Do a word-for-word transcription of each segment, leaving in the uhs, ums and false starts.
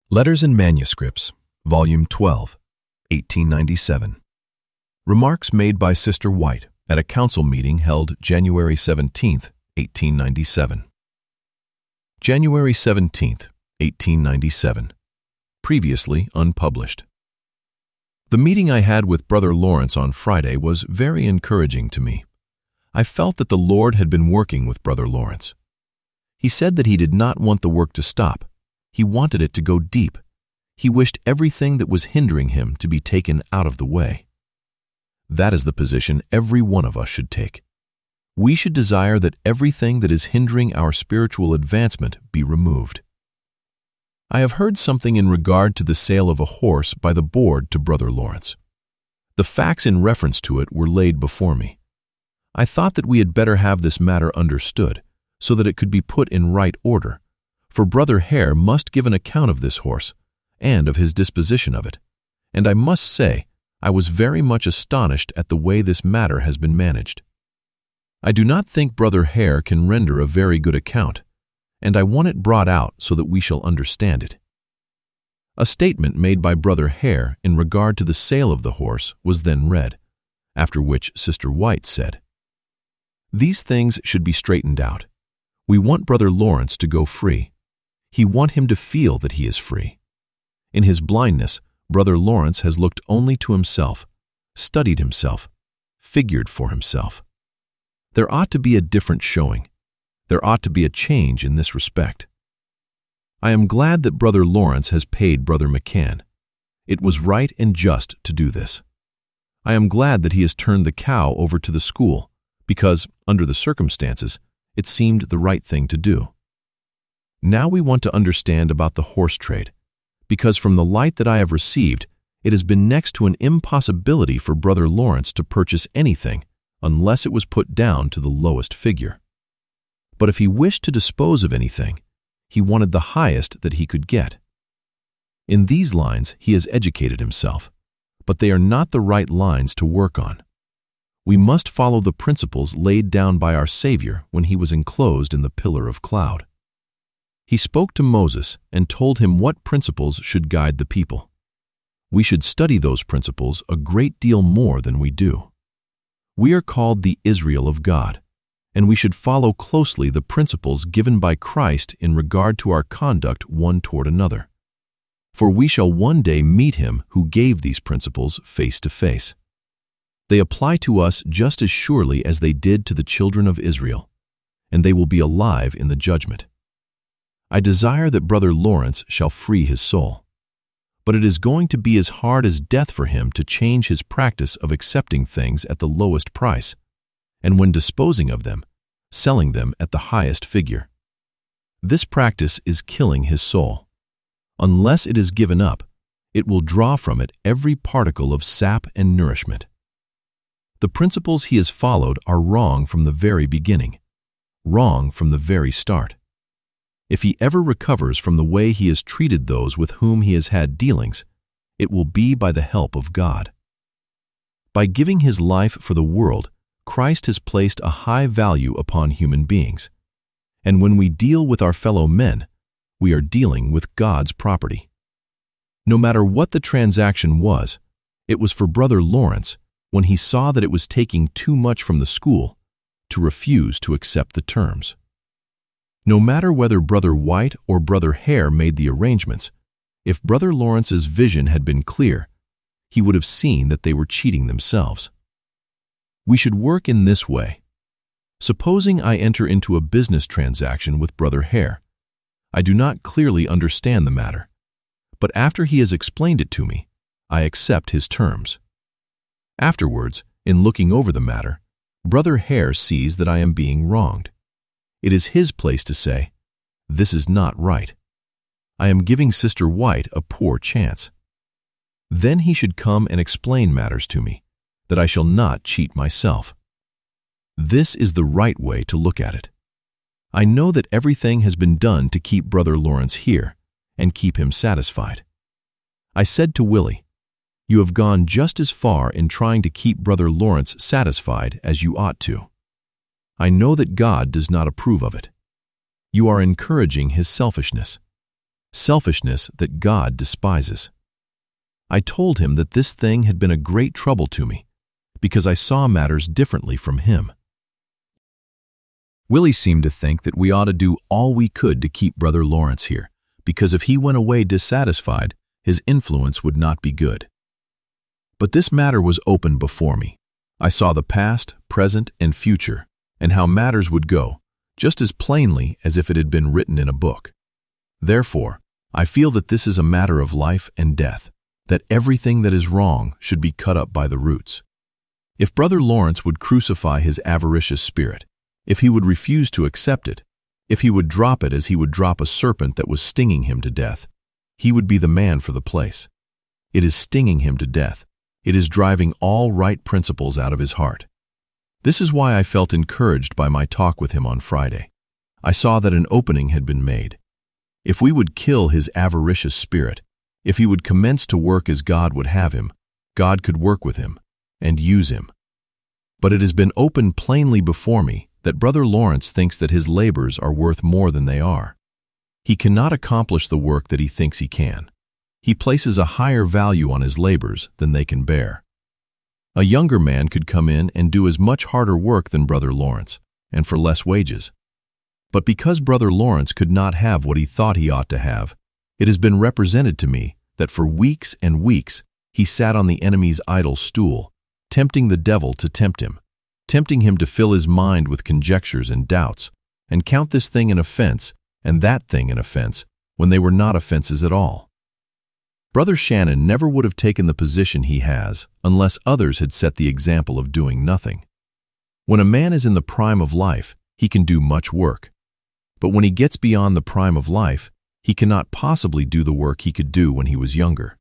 Letters and Manuscripts, Volume twelve, eighteen ninety-seven. Remarks made by Sister White at a council meeting held January seventeenth, eighteen ninety-seven. January seventeenth, eighteen ninety-seven. Previously unpublished. The meeting I had with Brother Lawrence on Friday was very encouraging to me. I felt that the Lord had been working with Brother Lawrence. He said that he did not want the work to stop. He wanted it to go deep. He wished everything that was hindering him to be taken out of the way. That is the position every one of us should take. We should desire that everything that is hindering our spiritual advancement be removed. I have heard something in regard to the sale of a horse by the board to Brother Lawrence. The facts in reference to it were laid before me. I thought that we had better have this matter understood so that it could be put in right order, for Brother Hare must give an account of this horse and of his disposition of it, and I must say I was very much astonished at the way this matter has been managed. I do not think Brother Hare can render a very good account, and I want it brought out so that we shall understand it. A statement made by Brother Hare in regard to the sale of the horse was then read, after which Sister White said, "These things should be straightened out. We want Brother Lawrence to go free. We want him to feel that he is free. In his blindness, Brother Lawrence has looked only to himself, studied himself, figured for himself. There ought to be a different showing. There ought to be a change in this respect. I am glad that Brother Lawrence has paid Brother McCann. It was right and just to do this. I am glad that he has turned the cow over to the school, because, under the circumstances, it seemed the right thing to do. Now we want to understand about the horse trade, because from the light that I have received, it has been next to an impossibility for Brother Lawrence to purchase anything unless it was put down to the lowest figure. But if he wished to dispose of anything, he wanted the highest that he could get. In these lines he has educated himself, but they are not the right lines to work on. We must follow the principles laid down by our Savior when he was enclosed in the pillar of cloud. He spoke to Moses and told him what principles should guide the people. We should study those principles a great deal more than we do. We are called the Israel of God, and we should follow closely the principles given by Christ in regard to our conduct one toward another. For we shall one day meet him who gave these principles face to face. They apply to us just as surely as they did to the children of Israel, and they will be alive in the judgment. I desire that Brother Lawrence shall free his soul, but it is going to be as hard as death for him to change his practice of accepting things at the lowest price, and when disposing of them, selling them at the highest figure. This practice is killing his soul. Unless it is given up, it will draw from it every particle of sap and nourishment. The principles he has followed are wrong from the very beginning, wrong from the very start. If he ever recovers from the way he has treated those with whom he has had dealings, it will be by the help of God. By giving his life for the world, Christ has placed a high value upon human beings, and when we deal with our fellow men, we are dealing with God's property. No matter what the transaction was, it was for Brother Lawrence, when he saw that it was taking too much from the school, to refuse to accept the terms. No matter whether Brother White or Brother Hare made the arrangements, if Brother Lawrence's vision had been clear, he would have seen that they were cheating themselves. We should work in this way. Supposing I enter into a business transaction with Brother Hare. I do not clearly understand the matter, but after he has explained it to me, I accept his terms. Afterwards, in looking over the matter, Brother Hare sees that I am being wronged. It is his place to say, "This is not right. I am giving Sister White a poor chance." Then he should come and explain matters to me, that I shall not cheat myself. This is the right way to look at it. I know that everything has been done to keep Brother Lawrence here and keep him satisfied. I said to Willie, "You have gone just as far in trying to keep Brother Lawrence satisfied as you ought to. I know that God does not approve of it. You are encouraging his selfishness. selfishness that God despises. I told him that this thing had been a great trouble to me, because I saw matters differently from him. Willie seemed to think that we ought to do all we could to keep Brother Lawrence here, because if he went away dissatisfied, his influence would not be good. But this matter was open before me. I saw the past, present, and future, and how matters would go, just as plainly as if it had been written in a book. Therefore, I feel that this is a matter of life and death, that everything that is wrong should be cut up by the roots. If Brother Lawrence would crucify his avaricious spirit, if he would refuse to accept it, if he would drop it as he would drop a serpent that was stinging him to death, he would be the man for the place. It is stinging him to death. It is driving all right principles out of his heart. This is why I felt encouraged by my talk with him on Friday. I saw that an opening had been made. If we would kill his avaricious spirit, if he would commence to work as God would have him, God could work with him and use him. But it has been opened plainly before me that Brother Lawrence thinks that his labors are worth more than they are. He cannot accomplish the work that he thinks he can. He places a higher value on his labors than they can bear. A younger man could come in and do as much harder work than Brother Lawrence, and for less wages. But because Brother Lawrence could not have what he thought he ought to have, it has been represented to me that for weeks and weeks he sat on the enemy's idle stool, tempting the devil to tempt him, tempting him to fill his mind with conjectures and doubts, and count this thing an offense and that thing an offense when they were not offenses at all. Brother Shannon never would have taken the position he has unless others had set the example of doing nothing. When a man is in the prime of life, he can do much work. But when he gets beyond the prime of life, he cannot possibly do the work he could do when he was younger.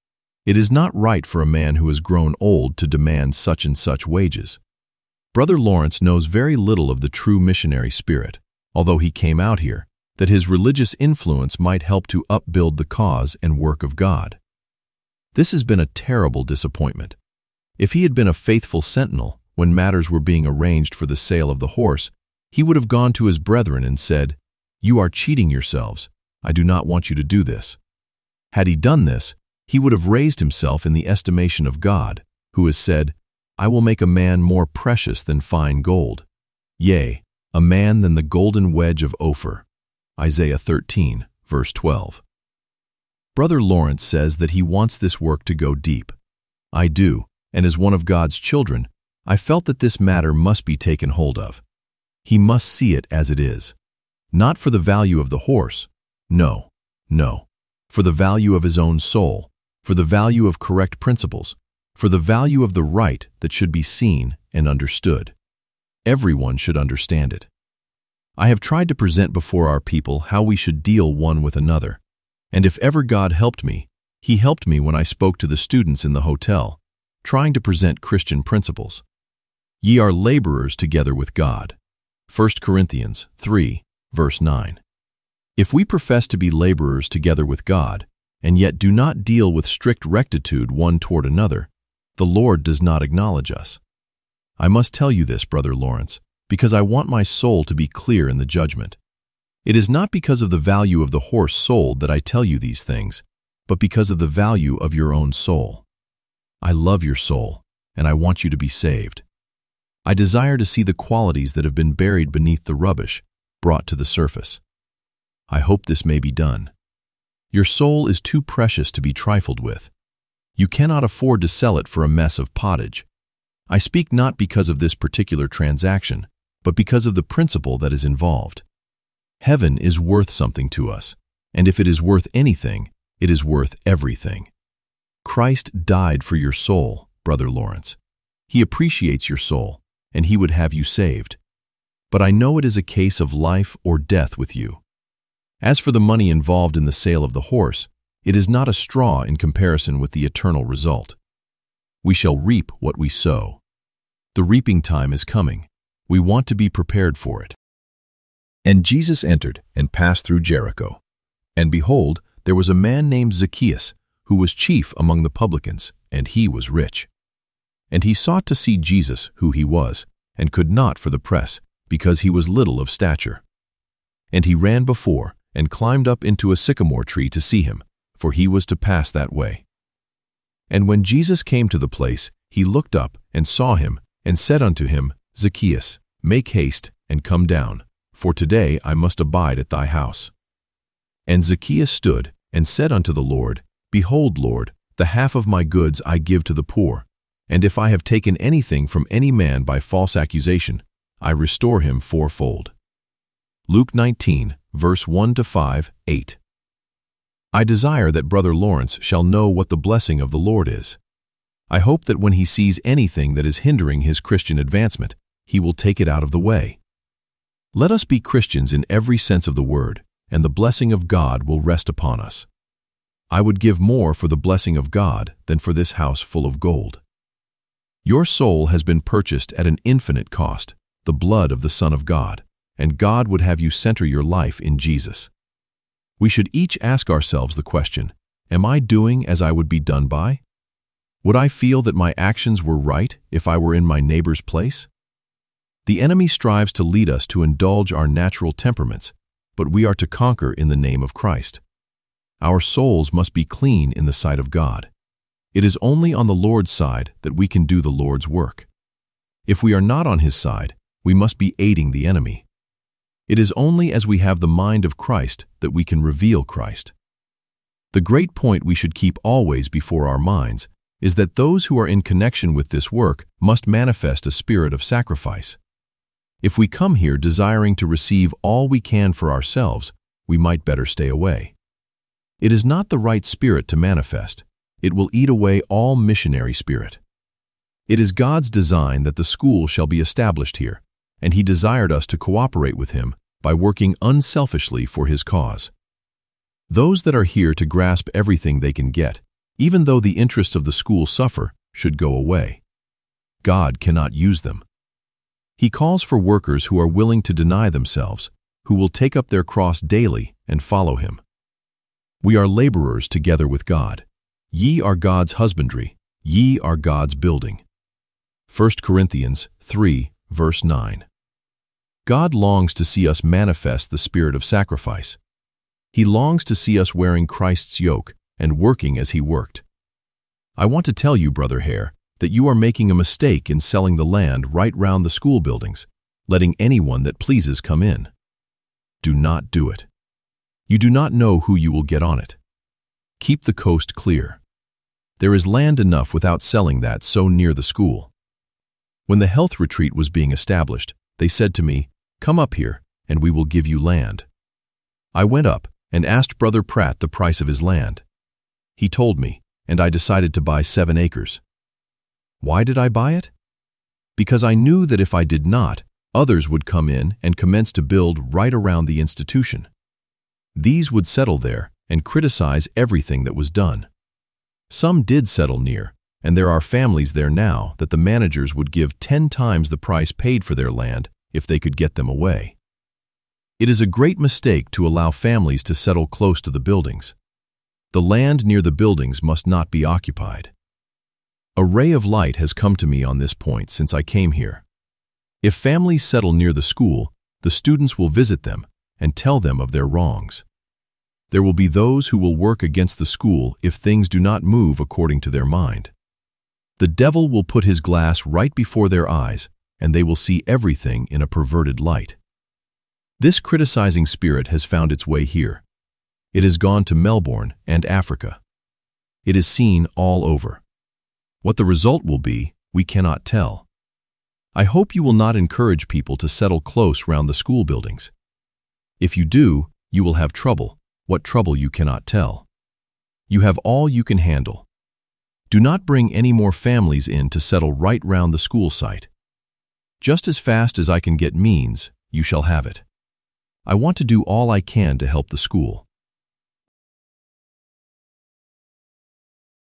It is not right for a man who has grown old to demand such and such wages. Brother Lawrence knows very little of the true missionary spirit, although he came out here, that his religious influence might help to upbuild the cause and work of God. This has been a terrible disappointment. If he had been a faithful sentinel when matters were being arranged for the sale of the horse, he would have gone to his brethren and said, "You are cheating yourselves. I do not want you to do this." Had he done this, he would have raised himself in the estimation of God, who has said, "I will make a man more precious than fine gold, yea, a man than the golden wedge of Ophir." Isaiah thirteen, verse twelve. Brother Lawrence says that he wants this work to go deep. I do, and as one of God's children, I felt that this matter must be taken hold of. He must see it as it is. Not for the value of the horse, no, no, for the value of his own soul, for the value of correct principles, for the value of the right that should be seen and understood. Everyone should understand it. I have tried to present before our people how we should deal one with another, and if ever God helped me, He helped me when I spoke to the students in the hotel, trying to present Christian principles. Ye are laborers together with God. First Corinthians three, verse nine. If we profess to be laborers together with God, and yet do not deal with strict rectitude one toward another, the Lord does not acknowledge us. I must tell you this, Brother Lawrence, because I want my soul to be clear in the judgment. It is not because of the value of the horse sold that I tell you these things, but because of the value of your own soul. I love your soul, and I want you to be saved. I desire to see the qualities that have been buried beneath the rubbish brought to the surface. I hope this may be done. Your soul is too precious to be trifled with. You cannot afford to sell it for a mess of pottage. I speak not because of this particular transaction, but because of the principle that is involved. Heaven is worth something to us, and if it is worth anything, it is worth everything. Christ died for your soul, Brother Lawrence. He appreciates your soul, and He would have you saved. But I know it is a case of life or death with you. As for the money involved in the sale of the horse, it is not a straw in comparison with the eternal result. We shall reap what we sow. The reaping time is coming. We want to be prepared for it. And Jesus entered and passed through Jericho. And behold, there was a man named Zacchaeus, who was chief among the publicans, and he was rich. And he sought to see Jesus, who he was, and could not for the press, because he was little of stature. And he ran before, and climbed up into a sycamore tree to see him, for he was to pass that way. And when Jesus came to the place, he looked up and saw him, and said unto him, Zacchaeus, make haste, and come down, for today I must abide at thy house. And Zacchaeus stood, and said unto the Lord, Behold, Lord, the half of my goods I give to the poor, and if I have taken anything from any man by false accusation, I restore him fourfold. Luke nineteen, verse one to five, eight. I desire that Brother Lawrence shall know what the blessing of the Lord is. I hope that when he sees anything that is hindering his Christian advancement, he will take it out of the way. Let us be Christians in every sense of the word, and the blessing of God will rest upon us. I would give more for the blessing of God than for this house full of gold. Your soul has been purchased at an infinite cost, the blood of the Son of God, and God would have you center your life in Jesus. We should each ask ourselves the question, am I doing as I would be done by? Would I feel that my actions were right if I were in my neighbor's place? The enemy strives to lead us to indulge our natural temperaments, but we are to conquer in the name of Christ. Our souls must be clean in the sight of God. It is only on the Lord's side that we can do the Lord's work. If we are not on his side, we must be aiding the enemy. It is only as we have the mind of Christ that we can reveal Christ. The great point we should keep always before our minds is that those who are in connection with this work must manifest a spirit of sacrifice. If we come here desiring to receive all we can for ourselves, we might better stay away. It is not the right spirit to manifest. It will eat away all missionary spirit. It is God's design that the school shall be established here, and he desired us to cooperate with him by working unselfishly for his cause. Those that are here to grasp everything they can get, even though the interests of the school suffer, should go away. God cannot use them. He calls for workers who are willing to deny themselves, who will take up their cross daily and follow him. We are laborers together with God. Ye are God's husbandry, ye are God's building. First Corinthians three, verse nine. God longs to see us manifest the spirit of sacrifice. He longs to see us wearing Christ's yoke and working as he worked. I want to tell you, Brother Hare, that you are making a mistake in selling the land right round the school buildings, letting anyone that pleases come in. Do not do it. You do not know who you will get on it. Keep the coast clear. There is land enough without selling that so near the school. When the health retreat was being established, they said to me, "Come up here, and we will give you land." I went up and asked Brother Pratt the price of his land. He told me, and I decided to buy seven acres. Why did I buy it? Because I knew that if I did not, others would come in and commence to build right around the institution. These would settle there and criticize everything that was done. Some did settle near, and there are families there now that the managers would give ten times the price paid for their land if they could get them away. It is a great mistake to allow families to settle close to the buildings. The land near the buildings must not be occupied. A ray of light has come to me on this point since I came here. If families settle near the school, the students will visit them and tell them of their wrongs. There will be those who will work against the school if things do not move according to their mind. The devil will put his glass right before their eyes, and they will see everything in a perverted light. This criticizing spirit has found its way here. It has gone to Melbourne and Africa. It is seen all over. What the result will be, we cannot tell. I hope you will not encourage people to settle close round the school buildings. If you do, you will have trouble, what trouble you cannot tell. You have all you can handle. Do not bring any more families in to settle right round the school site. Just as fast as I can get means, you shall have it. I want to do all I can to help the school.